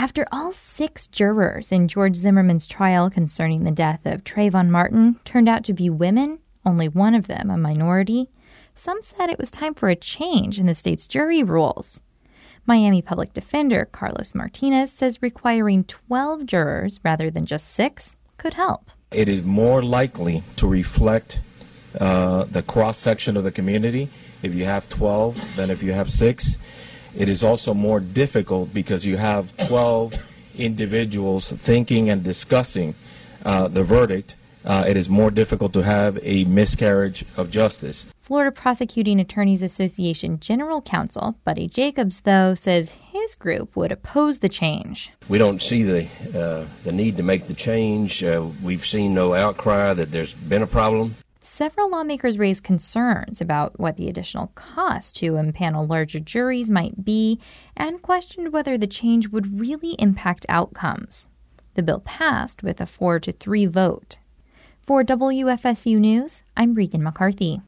After all 6 jurors in George Zimmerman's trial concerning the death of Trayvon Martin turned out to be women, only one of them a minority, some said it was time for a change in the state's jury rules. Miami Public Defender Carlos Martinez says requiring 12 jurors rather than just 6 could help. It is more likely to reflect the cross-section of the community if you have 12 than if you have 6. It is also more difficult because you have 12 individuals thinking and discussing the verdict. It is more difficult to have a miscarriage of justice. Florida Prosecuting Attorneys Association General Counsel Buddy Jacobs, though, says his group would oppose the change. We don't see the need to make the change. We've seen no outcry that there's been a problem. Several lawmakers raised concerns about what the additional cost to impanel larger juries might be and questioned whether the change would really impact outcomes. The bill passed with a 4-3 vote. For WFSU News, I'm Regan McCarthy.